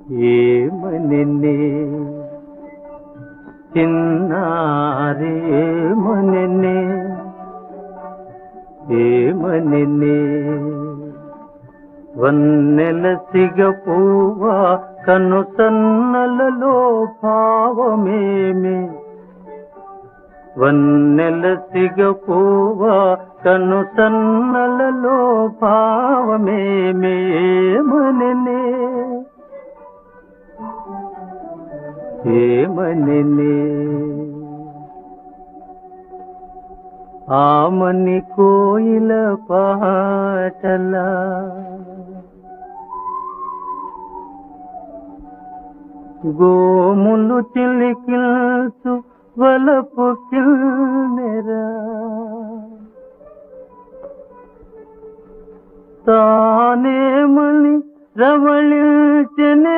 ఏమనెన్నే చిన్నారి ఏమనెన్నే ఏమనెన్నే వన్నెల సిగపువ్వా కను సన్నలలో భావమేమి వన్నెల సిగపువ్వా కను సన్నలలో భావమేమి ఏమనెన్నే ఏమనెన్నే ఆమని కోయిల పాటలా గోములు చిలికిల్సు వలపు కిల్నెరా తానేమని రవళించనే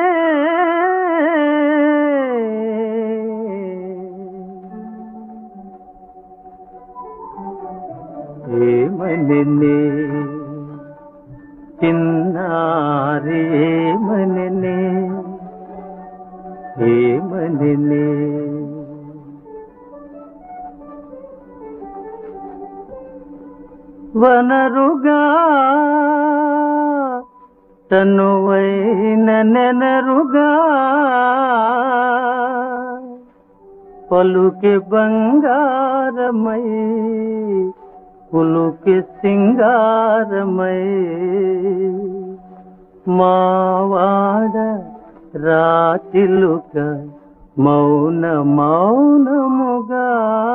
ఏమనెన్నే చిన్నారి ఏమనెన్నే ఏమనెన్నే వనరుగా తనువైన నెనరుగా పలుకి బంగారమై పులుకి సింగారమై మావాడ రాచిలుక మౌన మౌనముగా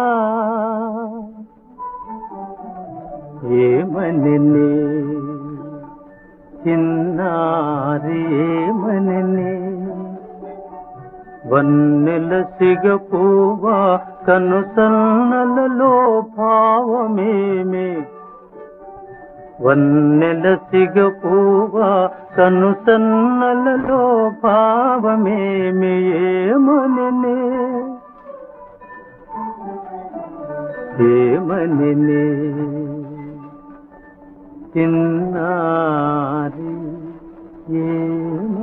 ఏమనెన్నే చిన్నారి ఏమనెన్నే వన్నెల సిగపువ్వా కను సన్నలలో భావమేమి వన్నెల సిగపువ్వా కను సన్నలలో భావమేమి ఏమనెన్నే ఏమనెన్నే చిన్నారి ఏమనెన్నే